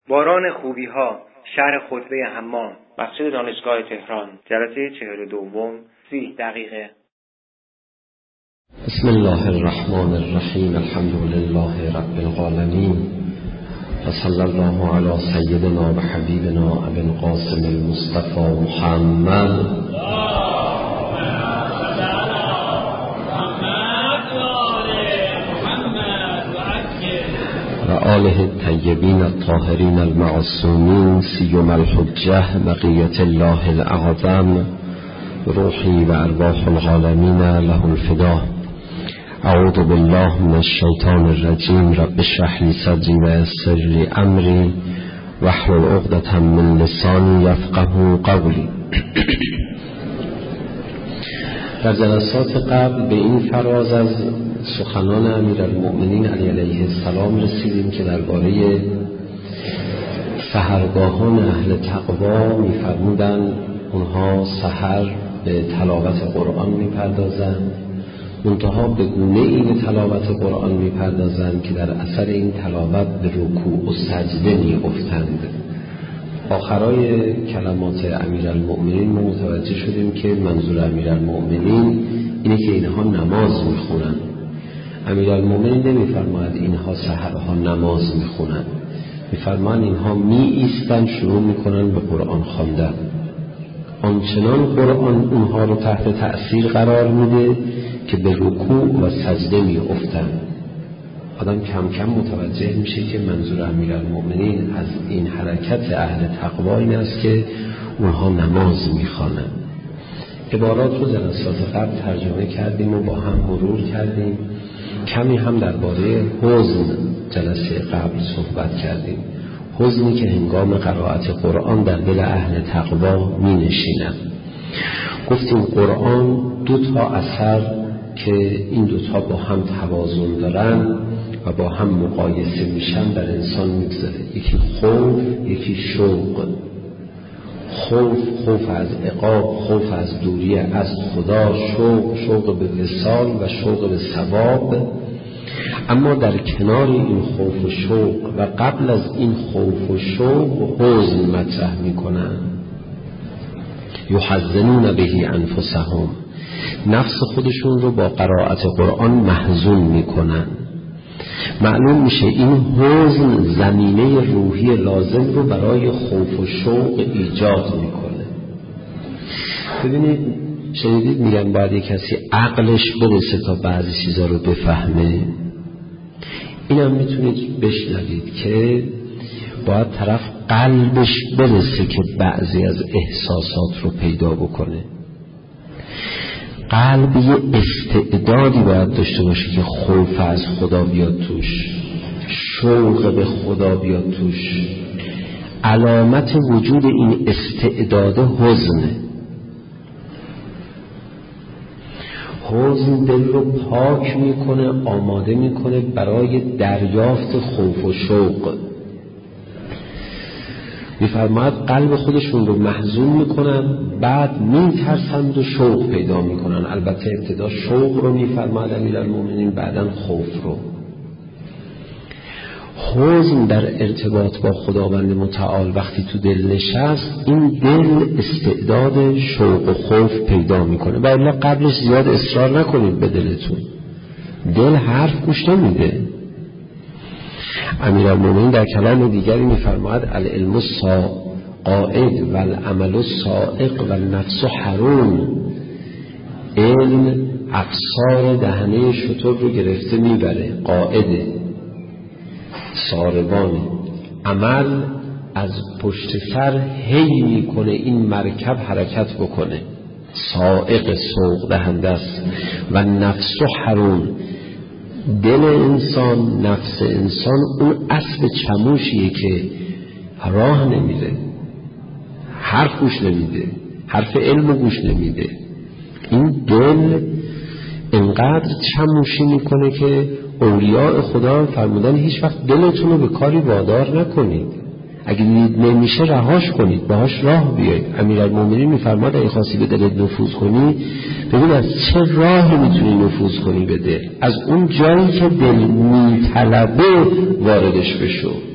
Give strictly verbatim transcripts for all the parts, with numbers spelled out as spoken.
باران خوبی ها، شهر خطبه حمام، مسجد دانشگاه تهران، جلسه چهل و دوم، سی دقیقه. بسم الله الرحمن الرحیم. الحمد لله رب العالمین و صلی الله علی سیدنا و حبیبنا ابی القاسم المصطفى محمد و آله الطیبین الطاهرین المعصومین سیما الحجة بقیة الله الاعظم روحی و ارواح العالمین له الفدا. اعوذ بالله من الشیطان الرجیم. رب اشرح لی صدری و یسر لی امری واحلل عقدة من لسانی یفقهوا قولی. در جلسات قبل به این فراز از سخنان امیرالمؤمنین علی علیه السلام رسیدیم که درباره سحرگاهان اهل تقوا می‌فرمودند اونها سحر به تلاوت قرآن می‌پردازند، منتها به گونه ای به تلاوت قرآن می‌پردازند که در اثر این تلاوت به رکوع و سجده می‌افتند. آخرای کلمات امیرالمؤمنین ما متوجه شدیم که منظور امیرالمؤمنین اینه که اینها نماز میخونن. امیرالمؤمنین نمیفرماید اینها سحرها نماز میخونن، میفرماید اینها می ایستن شروع میکنن به قرآن خواندن. آنچنان قرآن اونها رو تحت تأثیر قرار میده که به رکوع و سجده میافتن. آدم کم کم متوجه میشه که منظور امیرالمؤمنین از این حرکت اهل تقوا این است که اونها نماز میخوانند. عبارات رو جلسات قبل ترجمه کردیم و با هم مرور کردیم. کمی هم درباره حزن جلسه قبل صحبت کردیم. حزنی که هنگام قرائت قرآن در دل اهل تقوا می نشیند. گفتیم قرآن دو تا اثر که این دو تا با هم توازن دارن و با هم مقایسه میشن در انسان میگذاره. یکی خوف، یکی شوق. خوف، خوف از عقاب، خوف از دوری از خدا، شوق، شوق به وصال و شوق به ثواب. اما در کنار این خوف و شوق و قبل از این خوف و شوق حزن مطرح میکنن. یحزنون به انفسهم، نفس خودشون رو با قرائت قرآن محزون میکنن. معلوم میشه این حزن زمینه روحی لازم رو برای خوف و شوق ایجاد میکنه. ببینید، شنیدید میگن باید یک کسی عقلش برسه تا بعضی چیزا رو بفهمه. اینم میتونید بشنوید که باید طرف قلبش برسه که بعضی از احساسات رو پیدا بکنه. قلب یه استعدادی باید داشته باشه که خوف از خدا بیاد توش، شوق به خدا بیاد توش. علامت وجود این استعداد حزنه. حزن دل رو پاک میکنه، آماده میکنه برای دریافت خوف و شوق. میفرماید قلب خودشون رو محزون میکنن، بعد میترسند و شوق پیدا میکنن. البته ابتدا شوق رو میفرماید امیرالمؤمنین، بعداً خوف رو. حزن در ارتباط با خداوند متعال وقتی تو دل نشست، این دل استعداد شوق و خوف پیدا میکنه. و الا قبلش زیاد اصرار نکنید به دلتون، دل حرف گوش نمیده. امیرالمؤمنین در کلام دیگری میفرماید العلم القائد و العمل السائق و النفس حرون. علم افسار دهنه شتر رو گرفته میبره، قائده، ساربانه. عمل از پشت سر هی میکنه این مرکب حرکت بکنه، سائق، سوق دهنده است. و نفس حرون، دل انسان، نفس انسان اون اسب چموشیه که راه نمیره، حرف گوش نمیده، حرف علم گوش نمیده. این دل انقدر چموشی میکنه که اولیاء خدا فرمودن هیچ وقت دلتون رو به کاری وادار نکنید، اگه نمیشه رهاش کنید، باهاش راه بیایید. امیرالمؤمنین میفرماد اگه خواستی به دلت نفوذ کنی، ببین از چه راهی میتونی نفوذ کنی به دل. از اون جایی که دل میطلبه واردش بشو.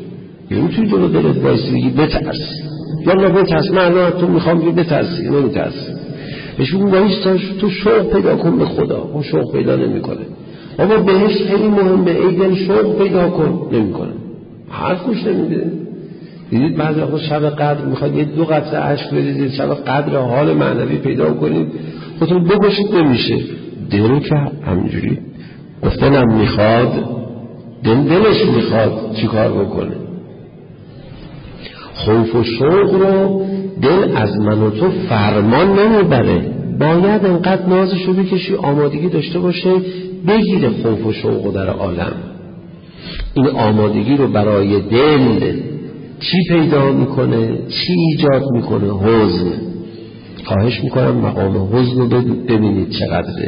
یعنی تو جلو دلت وایسی بگی بترس، یا نه بترس، من تو میخوام بگی بترسی، نمیترسی. بهش بگو وایسا تو شوق پیدا کن به خدا. اون شوق پیدا نمیکنه. اما بهش خیلی مهمه، ای دل شوق پیدا کن، نمیکنه، حرف گوش نمیده. دیدید بعضی وقتا شب قدر میخواد یه دو قطره اشک بریزید، شب قدر حال معنوی پیدا کنید، خودتون بکشید، نمیشه. دل که همینجوری گفتنم میخواد، دل دلش میخواد چیکار بکنه؟ خوف و شوق رو دل از من و تو فرمان نمیبره. باید انقدر نازشو بکشی، آمادگی داشته باشه بگیره خوف و شوق در عالم. این آمادگی رو برای دل چی پیدا میکنه؟ چی ایجاد میکنه؟ حزن. خواهش میکنم مقام حزن رو ببینید چقدره.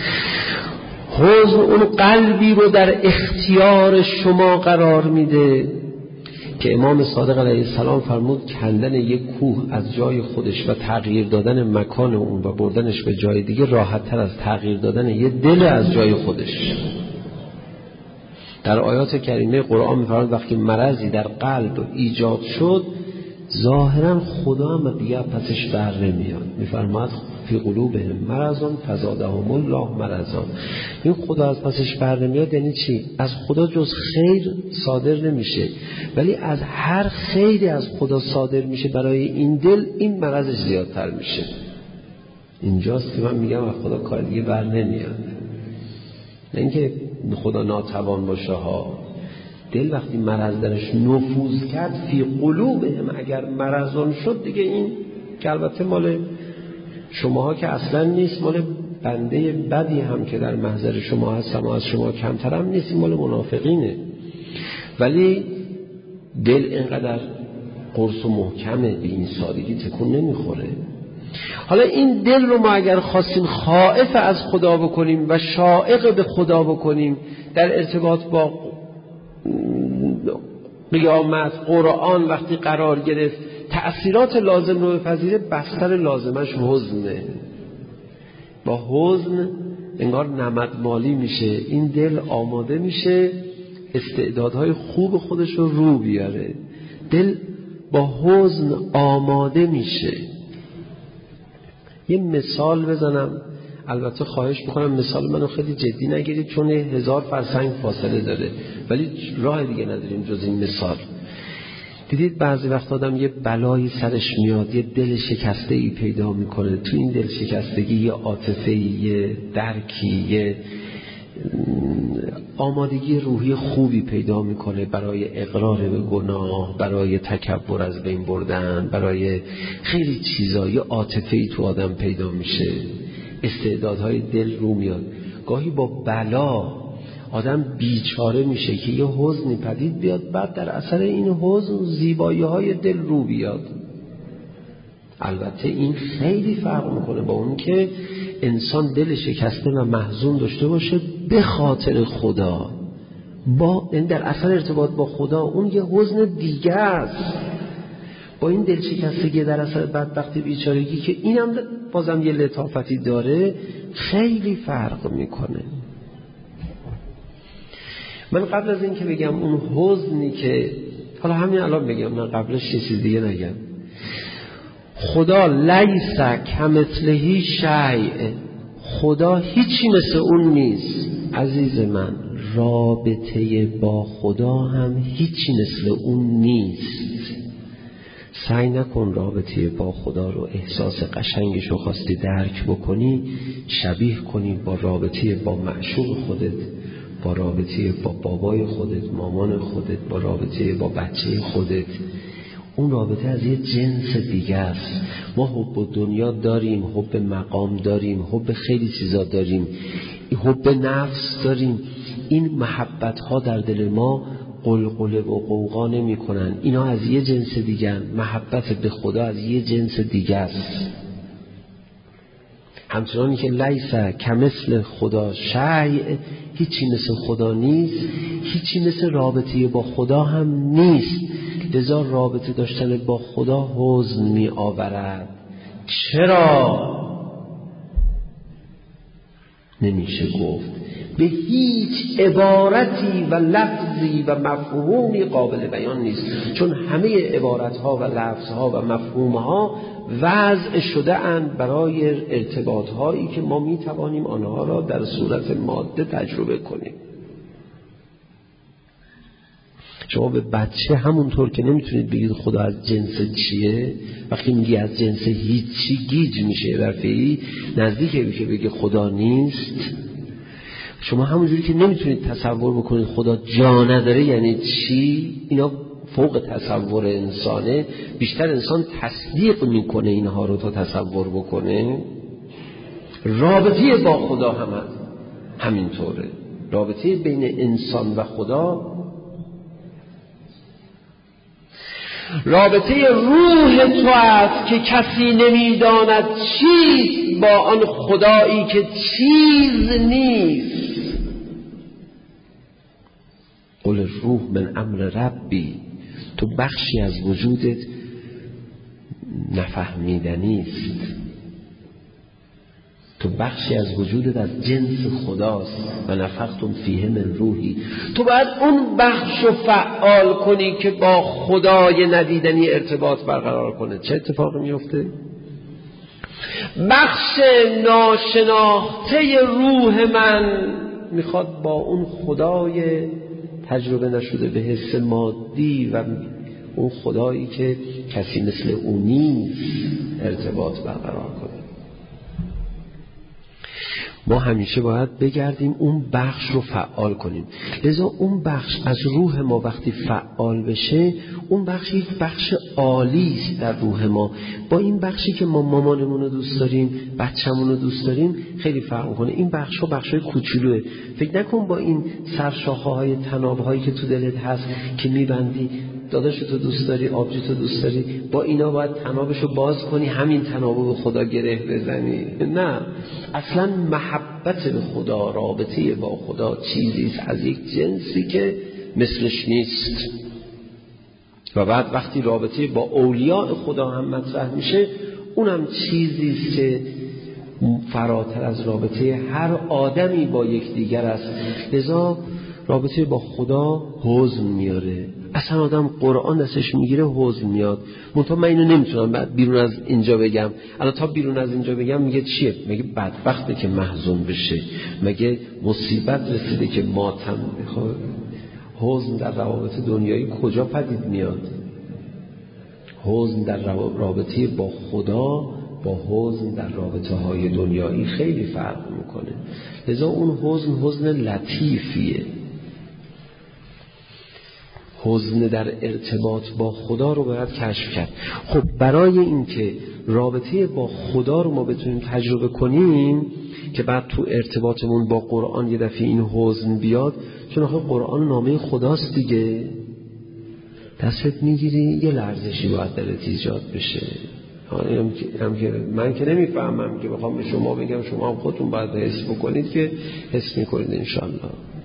حزن اون قلبی رو در اختیار شما قرار میده که امام صادق علیه السلام فرمود کندن یک کوه از جای خودش و تغییر دادن مکان اون و بردنش به جای دیگه راحت تر از تغییر دادن یه دل از جای خودش. در آیات کریمه قرآن می‌فرماید وقتی مرضی در قلب ایجاد شد ظاهرا خدا هم دیگه پسش بر نمیاد. می‌فرماید فی قلوبهم مرضون فزادهم الله مرضا. این خدا از پسش بر نمیاد یعنی چی؟ از خدا جز خیر صادر نمیشه، ولی از هر خیری از خدا صادر میشه برای این دل این مرضش زیادتر میشه. اینجاست که من میگم از خدا کار دیگه بر نمیاد. نه اینکه خدا ناتوان باشه ها. دل وقتی مرض درش نفوذ کرد فی قلوبهم، اگر مرضون شد دیگه این که البته مال شماها که اصلا نیست، مال بنده بدی هم که در محضر شما هستم و از شما کمترم نیست، مال منافقینه. ولی دل اینقدر قرص و محکمه به این سادگی تکون نمیخوره. حالا این دل رو ما اگر خواستیم خائف از خدا بکنیم و شائق به خدا بکنیم در ارتباط با قیامت، قرآن وقتی قرار گرفت تأثیرات لازم رو بپذیره، بستر لازمش حزنه. با حزن انگار نمدمالی میشه، این دل آماده میشه استعدادهای خوب خودش رو رو بیاره. دل با حزن آماده میشه. یه مثال بزنم، البته خواهش میکنم مثال منو خیلی جدی نگیرید چون هزار فرسنگ فاصله داره، ولی راه دیگه نداریم جز این مثال. دیدید بعضی وقت آدم یه بلایی سرش میاد، یه دل شکسته ای پیدا میکنه، تو این دل شکستگی یه عاطفه، یه درکی، یه آمادگی روحی خوبی پیدا میکنه برای اقرار به گناه، برای تکبر از بین بردن، برای خیلی چیزا. یه عاطفه‌ای تو آدم پیدا میشه، استعدادهای دل رو میاد. گاهی با بلا آدم بیچاره میشه که یه حزنی پدید بیاد، بعد در اثر این حزن زیبایی های دل رو بیاد. البته این خیلی فرق میکنه با اون که انسان دل شکسته و محزون داشته باشه به خاطر خدا، با این در اثر ارتباط با خدا اون یه حزن دیگه است. با این دل شکستگی در اثر بدبختی بیچارگی که اینم بازم یه لطافتی داره، خیلی فرق میکنه. من قبل از این که بگم اون حزنی که حالا همین الان بگم، من قبلش یه چیز دیگه نگم. خدا لیس کمثله شیء، خدا هیچی مثل اون نیست. عزیز من، رابطه با خدا هم هیچی مثل اون نیست. سعی نکن رابطه با خدا رو احساس قشنگش رو خواستی درک بکنی شبیه کنی با رابطه با معشوق خودت، با رابطه با بابای خودت، مامان خودت، با رابطه با بچه خودت. اون رابطه از یه جنس دیگه است. ما حب دنیا داریم، حب مقام داریم، حب خیلی چیزا داریم، حب نفس داریم. این محبت ها در دل ما قلقله و قوقا نمی کنن. اینا از یه جنس دیگه هن. محبت به خدا از یه جنس دیگه است. همچنانی که لیس کمثل خدا شیء، هیچی مثل خدا نیست، هیچی مثل رابطه با خدا هم نیست. لذا رابطه داشتن با خدا حزن می آورد. چرا؟ نمیشه گفت. به هیچ عبارتی و لفظی و مفهومی قابل بیان نیست، چون همه عبارتها و لفظها و مفهومها وضع شده اند برای ارتباطهایی که ما می توانیم آنها را در صورت ماده تجربه کنیم. شما به بچه همونطور که نمیتونید بگید خدا از جنس چیه، وقتی میگی از جنس هیچی گیج میشه برفعی نزدیکه میشه بگه خدا نیست. شما همونجوری که نمیتونید تصور بکنید خدا جا نداره یعنی چی، اینا فوق تصور انسانه. بیشتر انسان تصدیق میکنه اینها رو تا تصور بکنه. رابطه با خدا هم همینطوره. رابطه بین انسان و خدا، رابطه روح تو است که کسی نمیداند چیست با آن خدایی که چیز نیست. قل روح من امر ربی، تو بخشی از وجودت نفهمیدنی است، تو بخشی از وجودت از جنس خداست و نفختم فیه من روحی. تو باید اون بخش رو فعال کنی که با خدای ندیدنی ارتباط برقرار کنه. چه اتفاقی میفته؟ بخش ناشناخته روح من میخواد با اون خدای تجربه نشده به حس مادی و اون خدایی که کسی مثل اون نیست ارتباط برقرار کنه. ما همیشه باید بگردیم اون بخش رو فعال کنیم. لذا اون بخش از روح ما وقتی فعال بشه، اون بخش یک بخش عالی است در روح ما. با این بخشی که ما مامانمون رو دوست داریم، بچه‌مون رو دوست داریم خیلی فرق می‌کنه. این بخش‌ها بخش‌های کوچولوئه. فکر نکن با این سرشاخه‌های تناب‌هایی که تو دلت هست که می‌بندی، داداشتو دوست داری، آبجیتو دوست داری، با اینا باید تنابشو باز کنی همین تنابو به خدا گره بزنی. نه، اصلا محبت به خدا، رابطه با خدا چیزی است از یک جنسی که مثلش نیست. و بعد وقتی رابطه با اولیاء خدا هم مطرح میشه، اونم چیزی است که فراتر از رابطه هر آدمی با یکدیگر است. لذا رابطه با خدا حزن میاره. اصلا آدم قرآن دستش میگیره حزن میاد. منتها من اینو نمیتونم بعد بیرون از اینجا بگم. الان تا بیرون از اینجا بگم میگه چیه؟ میگه بدبخته که محزون بشه، مگه مصیبت رسیده که ماتم میخواد. حزن در روابط دنیایی کجا پدید میاد؟ حزن در رابطه با خدا با حزن در رابطه های دنیایی خیلی فرق میکنه. لذا اون حزن حزن لطیفیه. حزن در ارتباط با خدا رو باید کشف کرد. خب برای اینکه رابطه با خدا رو ما بتونیم تجربه کنیم که بعد تو ارتباطمون با قرآن یه دفعه این حزن بیاد، چون آخه قرآن نامه خداست دیگه، دستت میگیری یه لرزشی باید درت ایجاد بشه. هم هم که من که نمیفهمم که بخوام به شما بگم، شما هم خودتون باید حس بکنید که حس میکنید انشالله.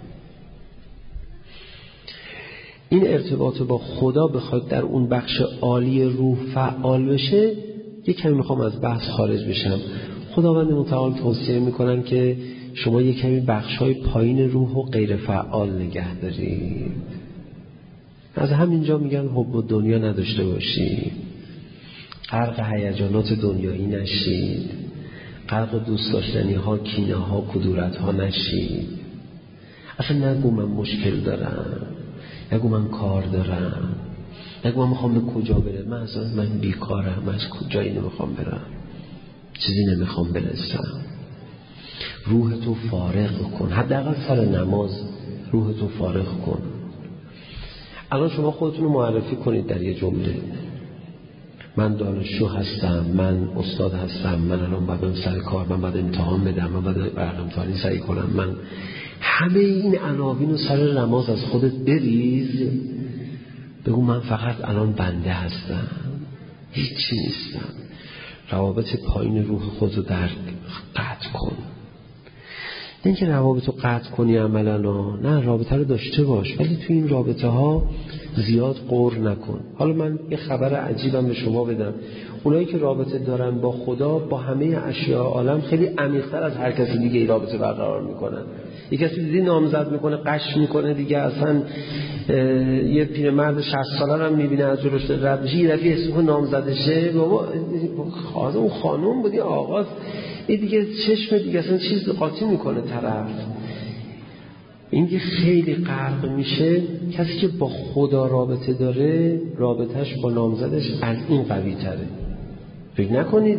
این ارتباط با خدا بخواد در اون بخش عالی روح فعال بشه، یک کمی میخوام از بحث خارج بشم. خداوند متعال توصیه میکنن که شما یک کمی بخش‌های پایین روح و غیر فعال نگه دارید. از همینجا میگن حب و دنیا نداشته باشید، غرق هیجانات دنیایی نشید، غرق دوست داشتنی ها، کینه ها، کدورت ها نشید. اصلا نگو من مشکل دارم، نگو من کار دارم، نگو من میخوام به کجا برم، من اصلا من بیکارم، من از کجایی نمیخوام برم، چیزی نمیخوام برسم. روح تو فارغ کن، حداقل سر نماز روح تو فارغ کن. الان شما خودتون رو معرفی کنید در یه جمله. من دانشجو هستم، من استاد هستم، من الان باید برم سر کار، من باید امتحان بدم، من باید برنامه‌ریزی سعی کنم. من همه این عناوین رو سر نماز از خودت بریز، بگو من فقط الان بنده هستم، هیچی نیستم. روابط پایین روح خودت رو در قطع کن. نه اینکه روابط رو قطع کنی عملا، نه، رابطه رو داشته باش، ولی تو این رابطه ها زیاد قور نکن. حالا من یه خبر عجیبم به شما بدم. اونایی که رابطه دارن با خدا با همه اشیاء عالم خیلی عمیق‌تر از هر کسی دیگه ای رابطه برقرار میکنن. یک کسی دیدی نامزد میکنه قش میکنه دیگه اصلا یه پیرمرد شصت ساله رو میبینه از جلوش رد میشه یه دفعه اسم نامزدشه بابا خانم اون خانم بودی آغاز این دیگه چشم دیگه اصلا چیز قاطی میکنه طرف. این که خیلی غرق میشه کسی که با خدا رابطه داره رابطهش با نامزدش از این قوی تره. فکر نکنید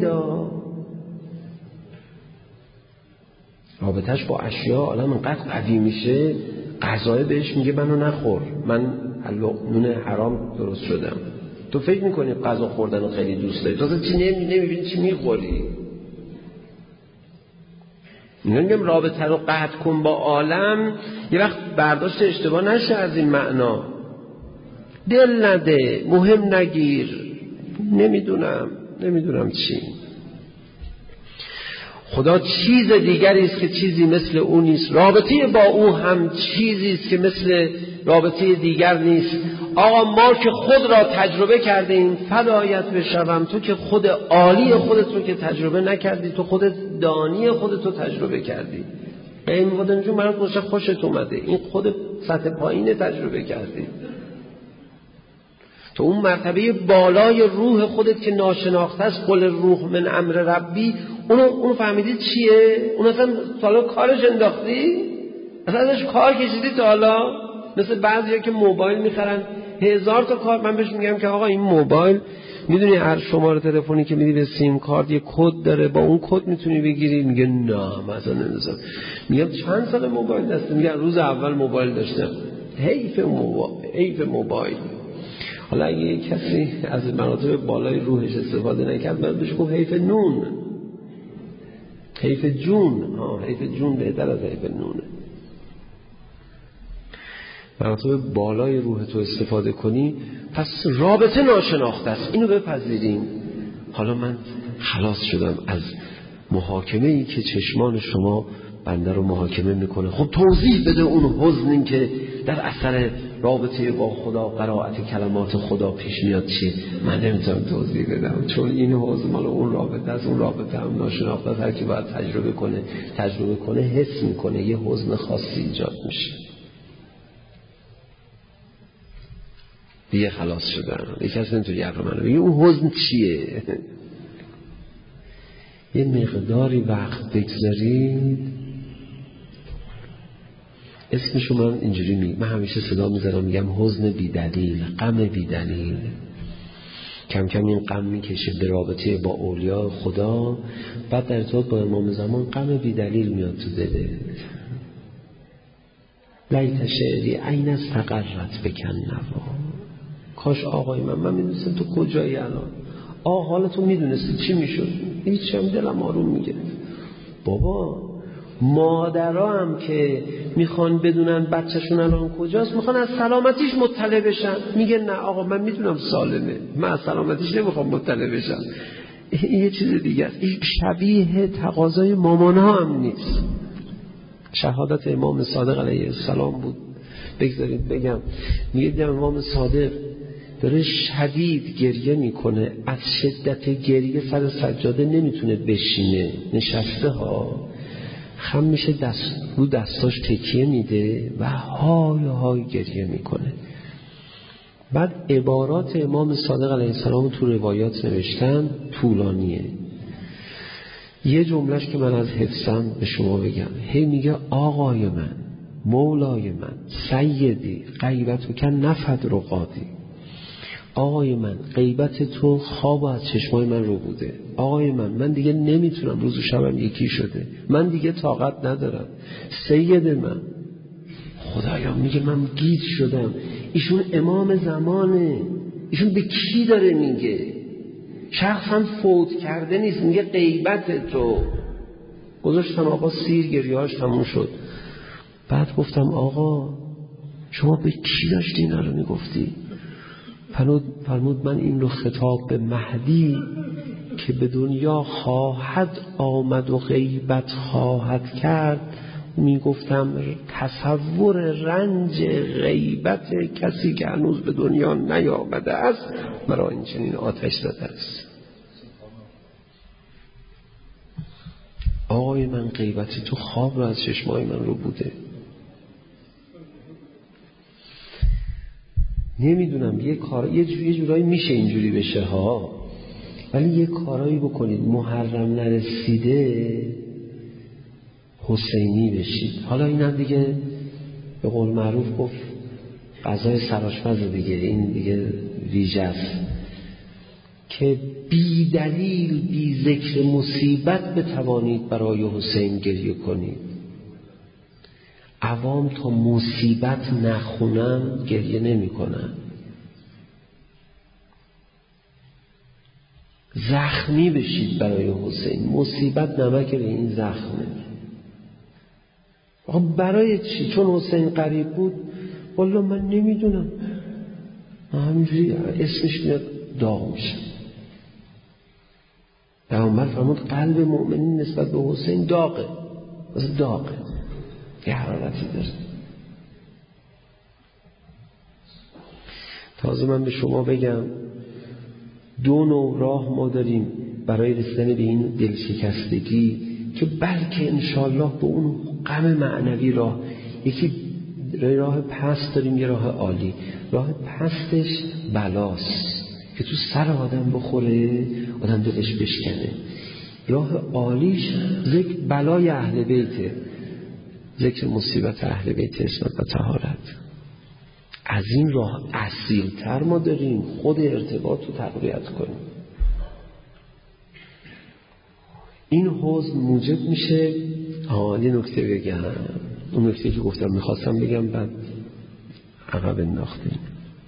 رابطهش با اشیاء آدم انقدر قوی میشه غذای بهش میگه منو نخور من نون حرام درست شدم. تو فکر میکنی غذا خوردن رو خیلی دوست داری تو اصلا چی نمیبینی چی میخوری. میگم رابطه رو قطع کن با عالم یه وقت برداشت اشتباه نشه از این معنا. دل نده مهم نگیر نمیدونم نمیدونم چی. خدا چیز دیگری است که چیزی مثل او نیست. رابطه با او هم چیزی است که مثل رابطه دیگر نیست. آقا ما که خود را تجربه کردیم فدایت بشوم تو که خود عالی خودت رو که تجربه نکردی تو خودت دانی خودت رو تجربه کردی. این بودن جون برای خوش خوشت اومده این خود سطح پایین تجربه کردی. تو اون مرتبه بالای روح خودت که ناشناخته است قل روح من امر ربی اونو, اونو فهمیدی چیه؟ اون اصلا حالا کارش انداختی؟ اصلا ازش کار کشیدی تا حالا؟ مثل بعضیا که موبایل میخرن هزار تا کار. من بهش میگم که آقا این موبایل میدونی هر شماره تلفنی که میدی به سیم کارت یه کد داره با اون کد میتونی بگیری. میگه نه مثلا نمیذارم. میگم چند سال موبایل دسته؟ میگه روز اول موبایل داشتم. حیف موبایل حیف موبایل. حالا اگه کسی از مراتب بالای روحش استفاده نکرد باید بهش گفت حیف نون حیف جون. ها حیف جون بهتر از حیف نونه. مراتب بالای روح تو استفاده کنی پس رابطه ناشناخته است اینو بپذیریم. حالا من خلاص شدم از محاکمه ای که چشمان شما بنده رو محاکمه میکنه. خب توضیح بده اون حزنی که در اثر رابطه با خدا قرائت کلمات خدا پیش میاد چیه؟ من نمیتونم توضیح بدم چون این حزن مال اون رابطه از اون رابطه هم ناشناخته است. هر کی باید تجربه کنه تجربه کنه حس میکنه یه حزن خاصی ایجاد میشه. دیگه خلاص شدن. یکی از نمیتونی یه رو منو بگی اون حزن چیه؟ یه مقداری وقت بگذارید اسمشو من اینجوری میگم. من همیشه صدا میذارم میگم حزن بیدلیل غم بیدلیل. کم کم این غم میکشه به رابطه با اولیاء خدا بعد در ارتباط با امام زمان غم بیدلیل میاد تو دلت. لیت شعری عین استقرت بکن نوا. کاش آقای من من میدونستم تو کجایی الان. آقا حالا تو میدونستی چی میشد؟ هیچ هم دلم آروم میگرفت. بابا مادرها هم که میخوان بدونن بچهشون الان کجاست میخوان از سلامتیش مطلع بشن. میگه نه آقا من میدونم سالمه من از سلامتیش نمیخوام مطلع بشم. این یه چیز دیگه است. این شبیه تقاضای مامانها هم نیست. شهادت امام صادق علیه السلام بود. بگذارید بگم میگه امام صادق داره شدید گریه میکنه از شدت گریه سر سجاده نمیتونه بشینه نشسته ها خم میشه دست رو دستاش تکیه میده و های های گریه میکنه. بعد عبارات امام صادق علیه السلام تو روایات نوشتن طولانیه. یه جملهش که من از حفظم به شما بگم هی میگه آقای من مولای من سیدی غیبتو که نفد رو قاضی. آقای من غیبت تو خواب از چشمای من رو بوده. آقای من من دیگه نمیتونم روز و شبم یکی شده من دیگه طاقت ندارم. سید من خدایا میگه من گیج شدم. ایشون امام زمانه ایشون به کی داره میگه؟ شخص هم فوت کرده نیست میگه غیبت تو. گذاشتم آقا سیر گریهاش تموم شد. بعد گفتم آقا شما به کی داشتی اینا رو میگفتی؟ فرمود من این رو خطاب به مهدی که به دنیا خواهد آمد و غیبت خواهد کرد میگفتم تصور رنج غیبت کسی که هنوز به دنیا نیامده است مرا این چنین آتش زده است. آقای من غیبت تو خواب رو از چشمای من رو بوده. نمیدونم یه کار یه جوری جورایی میشه اینجوری بشه ها، ولی یه کارایی بکنید محرم نرسیده حسینی بشید. حالا اینم دیگه به قول معروف گفت غذای سرآشپز دیگه، این دیگه ویژه است که بی دلیل بی ذکر مصیبت بتوانید برای حسین گریه کنید. عوام تا مصیبت نخونن گریه نمی کنن. زخمی بشید برای حسین. مصیبت نمک به این زخمه. برای چی؟ چون حسین قریب بود؟ والله من نمیدونم، همینجوری اسمش میاد داغ میشه. پیامبر فرمود قلب مؤمنین نسبت به حسین داغه، مثل داغه، یه حرارتی داره. تازه من به شما بگم دو نوع راه ما داریم برای رسیدن به این دلشکستگی که بلکه انشالله به اون غم معنوی راه، یکی راه پست داریم، یه راه عالی. راه پستش بلاست که تو سر آدم بخوره، آدم دلش بشکنه. راه عالیش ذکر بلای اهل بیته، ذکر مصیبت اهل بیت، اسمت و طهارت. از این راه اصیل‌تر ما داریم خود ارتباط رو تقویت کنیم. این حزن موجب میشه. آه یه نکته بگم، اون نکته که گفتم میخواستم بگم بعد عقب انداختیم.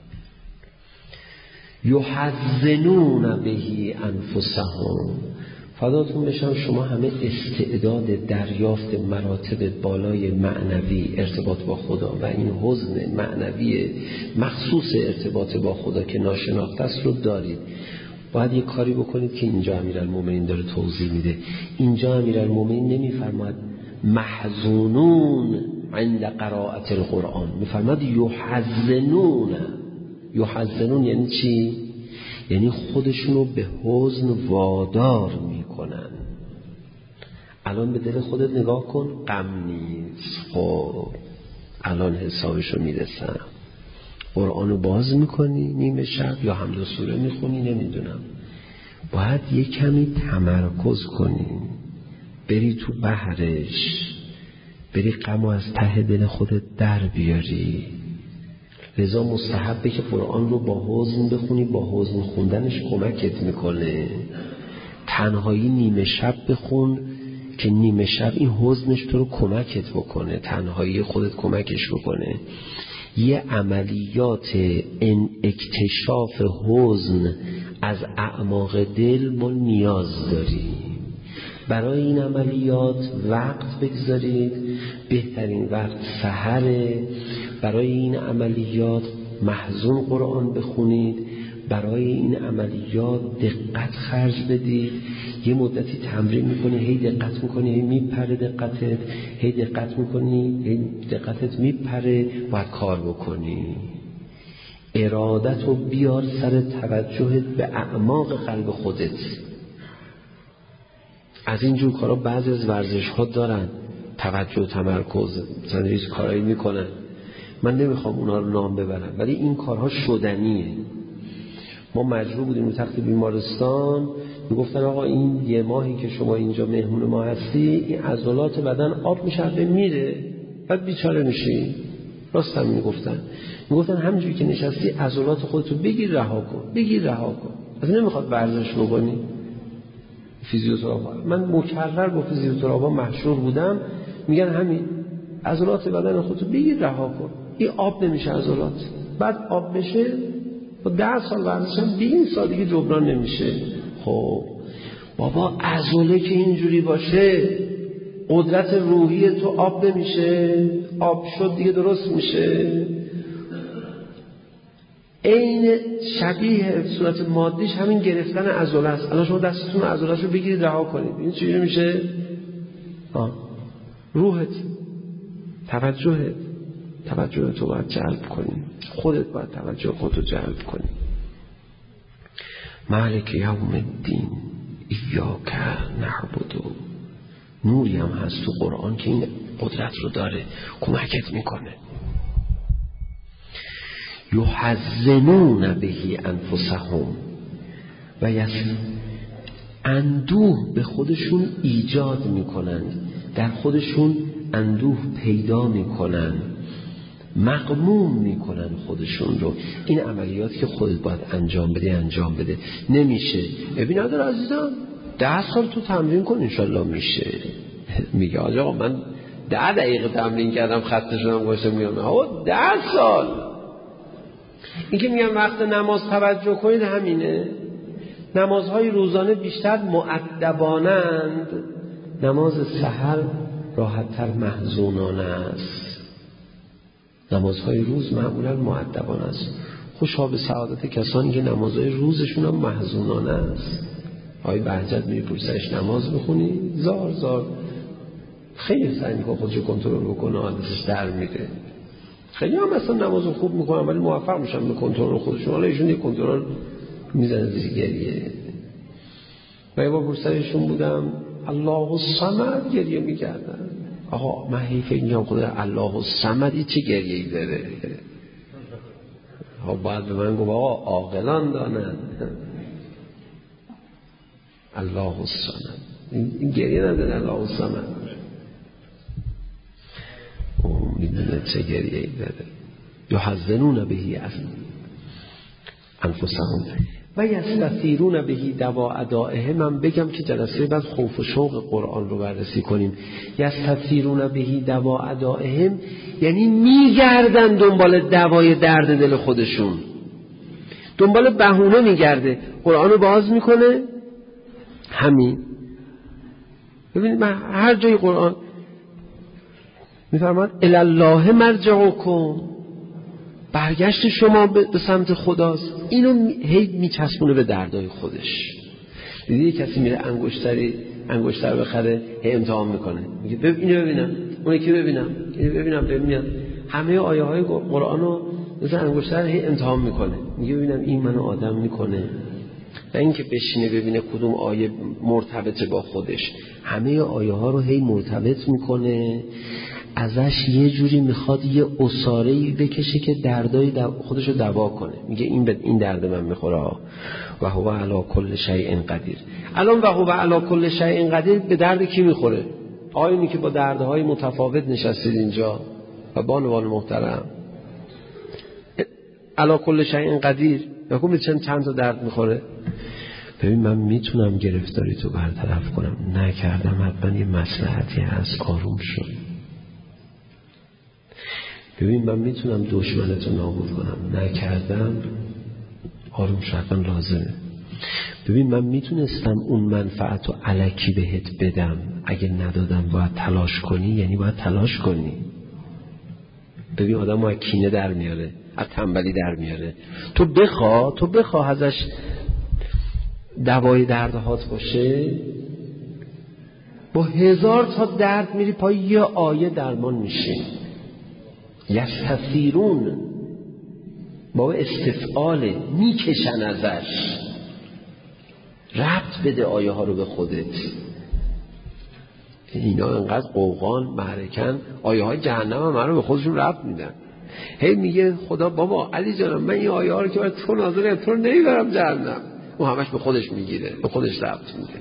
یحزنون بهی انفسهم، فداتون بشم شما همه استعداد دریافت مراتب بالای معنوی ارتباط با خدا و این حزن معنوی مخصوص ارتباط با خدا که ناشناخته است رو دارید. باید یه کاری بکنید که اینجا امیرالمومنین داره توضیح میده. اینجا امیرالمومنین نمیفرماد محزونون عند قرائت القرآن، میفرماد یحزنون. یحزنون یعنی چی؟ یعنی خودشونو به حزن وادار میکنن. الان به دل خودت نگاه کن، غم نیست. خب الان حسابشو میرسم. قرآنو باز میکنی نیمه شب یا حمد و سوره میخونی، نمیدونم، باید یه کمی تمرکز کنی، بری تو بحرش، بری غمو از ته دل خودت در بیاری. لذا مستحبه که قرآن رو با حزن بخونی، با حزن خوندنش کمکت میکنه. تنهایی نیمه شب بخون که نیمه شب این حزنش تو رو کمکت بکنه، تنهایی خودت کمکش بکنه. یه عملیات ان اکتشاف حزن از اعماق دل ما نیاز داریم. برای این عملیات وقت بگذارید، بهترین وقت سحره. برای این عملیات محزون قرآن بخونید، برای این عملیات دقت خرج بدید. یه مدتی تمرین میکنی، هی دقت میکنی، هی میپره دقتت، هی دقت میکنی، هی دقتت میپره، باید کار بکنی. ارادت رو بیار سر توجهت به اعماق قلب خودت. از اینجور کارا بعضی از ورزش ها دارن، توجه و تمرکز، مثلا هیچ کارایی میکنن، من نمیخوام اونا رو نام ببرم، ولی این کارها شدنیه. ما مجبور بودیم رو تخت بیمارستان میگفتن آقا این یه ماهی که شما اینجا مهمون ما هستی، این عضلات بدن آب میشه میره، بعد بیچاره میشی. راست هم میگفتن میگفتن همینجوری که نشستی عضلات خودتو بگیر رها کن، بگیر رها کن. از نمیخواد ورزش بکنی. فیزیوتراپا، من مکرر با فیزیوتراپا مشهور بودم، میگن همین عضلات بدن خودتو بگیر رها کن، این آب نمیشه عضلات، بعد آب بشه با ده سال ورزش هم بیست سال دیگه جبران نمیشه. خب بابا عضله که اینجوری باشه، قدرت روحی تو آب نمیشه، آب شد دیگه درست میشه. این شبیه صورت مادیش همین گرفتن عضله است. الان شما دستتون عضله‌اش رو بگیرید رها کنید، این چجوری میشه؟ ها روحت، توجهت، توجه تو باید جلب کنی، خودت باید توجه خودتو جلب کنی. مالک یوم الدین ایاک نعبد نوری هم هست تو قرآن که این قدرت رو داره، کمکت میکنه. یحزنون بهی انفسهم و یس اندوه به خودشون ایجاد میکنند، در خودشون اندوه پیدا میکنن، مغموم میکنن خودشون رو. این عملیات که خودت باید انجام بده انجام بده. نمیشه. ببین نداره عزیزم، ده سال تو تمرین کن انشالله میشه. میگه آقا من ده دقیقه تمرین کردم خسته شدم گوشم میام. آقا ده سال. این که میگم وقت نماز توجه کنید همینه. نمازهای روزانه بیشتر مؤدبانند، نماز سحر راحت‌تر محزونانه است. نمازهای روز معمولا مؤدبانه است. خوشا به سعادت کسانی که نمازهای روزشون هم محزونانه است. آقای بهجت میپرسش نماز بخونی؟ زار زار خیلی سعی میکنه خودشو کنترل بکنه، حالتش در میره. خیلی هم اصلا نمازو خوب میکنن ولی موفق میشن به کنترل خودشون. حالا ایشون یه کنترل میزنه زیر گریه. و یه بار پرسرشون بودم الله الصمد گریه میکردن. آقا من حیف اینجا خدا الله الصمدی چه گریه‌ای داره؟ آقا باید به من گفت آقا عاقلان دانن الله الصمد این گریه نداره. الله الصمد او میدونه چه گریه‌ای داره. یحزنون بهی انفسهم و یستثیرون بهی دوا ادائه. من بگم که جلسه بعد خوف و شوق قرآن رو بررسی کنیم. یستثیرون بهی دوا ادائه یعنی میگردن دنبال دوای درد دل خودشون، دنبال بهونه میگرده. قرآن رو باز میکنه همین. ببینید من هر جای قرآن میفرماد الالله مرجعکم، برگشت شما به سمت خداست. اینو هی میچسبونه به دردای خودش. دیدی کسی میره انگشتری انگشتر بخره هی امتحان میکنه، میگه ببین اینو ببینم اون که ببینم اینو ببینم ببینم. همه آیه های قرآن رو مثلا انگشتر هی امتحان میکنه، میگه ببینم این منو آدم میکنه. نه اینکه بشینه ببینه کدوم آیه مرتبطه با خودش. همه آیه ها رو هی مرتبط میکنه، ازش یه جوری میخواد یه عصاره‌ای بکشه که دردای خودشو دوا کنه. میگه این به این درد من میخوره و هو علی کل شیء قدیر. الان و هو علی کل شیء قدیر به درد کی میخوره؟ آینی که با دردهای متفاوت نشستید اینجا و بانوان محترم علی کل شیء قدیر بگم چند چند تا درد میخوره. ببین من میتونم گرفتاری تو برطرف کنم، نکردم حتما یه مصلحتی هست، آروم شو. ببین من میتونم دشمنتو نابود کنم، نکردم آروم شدن لازمه. ببین من میتونستم اون منفعتو الکی بهت بدم، اگه ندادم باید تلاش کنی، یعنی باید تلاش کنی. ببین آدم از کینه در میاره، از تنبلی در میاره. تو بخوا تو بخوا ازش دوای دردهات باشه، با هزار تا درد میری پای یه آیه درمان میشین. یستثیرون با استفعاله، میکشن ازش. ربط بده آیه ها رو به خودت. اینا انقدر قوقان معرکن، آیه های جهنم هم من رو به خودشون ربط میدن. هی میگه خدا بابا علی جانم من این آیه ها رو که باید تو نازله تو رو نمیبرم جهنم. اون همش به خودش میگیره، به خودش ربط میده.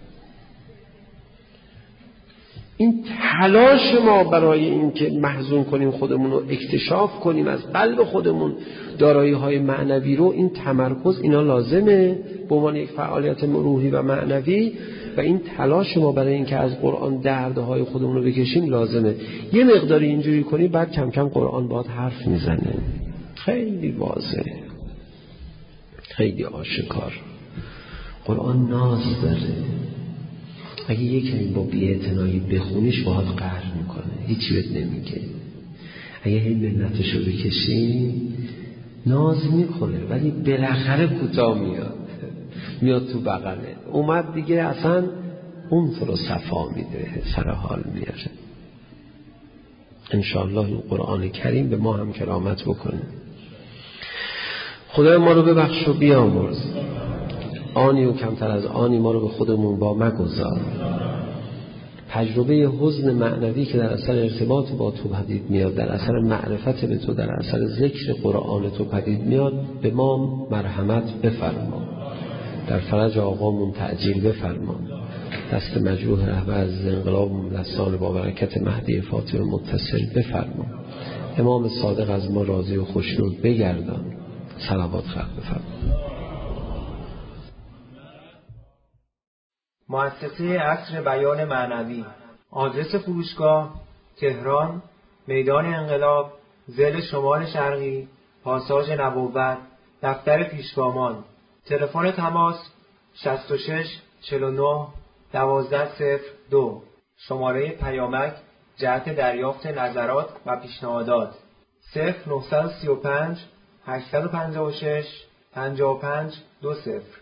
این تلاش ما برای این که محزون کنیم خودمون رو، اکتشاف کنیم از قلب خودمون دارایی های معنوی رو، این تمرکز اینا لازمه به عنوان یک فعالیت روحی و معنوی. و این تلاش ما برای این که از قرآن دردهای خودمون رو بکشیم لازمه. یه مقداری اینجوری کنی بعد کم کم قرآن باهات حرف میزنه. خیلی واضحه، خیلی آشکار. قرآن ناز داره. اگه یکی با بی‌اعتنایی بخونیش باهات قهر میکنه، هیچی بهت نمیگه. اگه هی منتشو بکشی ناز میکنه، ولی بالاخره کوتاه میاد میاد تو بغله. اومد دیگه اصلا اون تو رو صفا میده، سر حال میاره. انشاءالله این قرآن کریم به ما هم کرامت بکنه. خدای ما رو ببخش و بیامرز. آنی و کمتر از آنی ما رو به خودمون با مگذار. تجربه حزن معنوی که در اثر ارتباط با تو پدید میاد، در اثر معرفت به تو، در اثر ذکر قرآن تو پدید میاد، به ما مرحمت بفرما، در فرج آقامون تعجیل بفرما، دست مجروح رهبر از انقلاب دستان با برکت مهدی فاطمه متصل بفرما، امام صادق از ما راضی و خوشنود بگردان. صلوات خلق بفرما. مؤسسه عصر بیان معنوی. آدرس فروشگاه: تهران، میدان انقلاب، ضلع شمال شرقی، پاساژ نبوت، دفتر پیشگامان. تلفن تماس: شصت و شش چهل و نه دوازده صفر دو. شماره پیامک جهت دریافت نظرات و پیشنهادات: صفر نه سه پنج هشت پنج شش پنج پنج دو صفر.